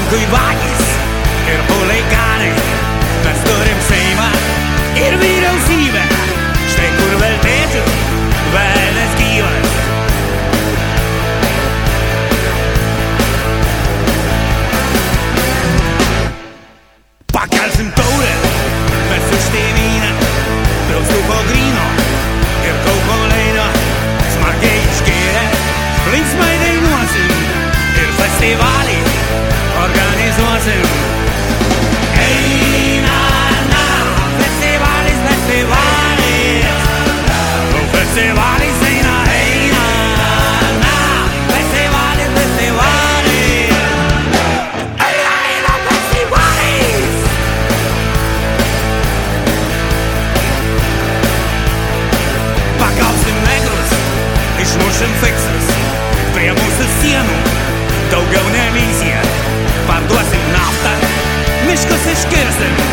aplinkui vagys ir chuliganai. Mes turim Seimą ir vyriausybę, štai kur veltėdžių velnias gyvas. Pakelsim taurę, mes už tėvynę, Pilstuko gryno ir Kaukoleinio smarkiai išgėrę, linksmai dainuosim ir festivalį organizuosim. Eina, na, festivalis, festivalis, festivalis eina, eina, na, festivalis, festivalis, eina, eina, festivalis. Pagausim negrus, išmušim fiksus, prie mūsų sienų daugiau nelysė, parduosim naftą, miškus iškirsim.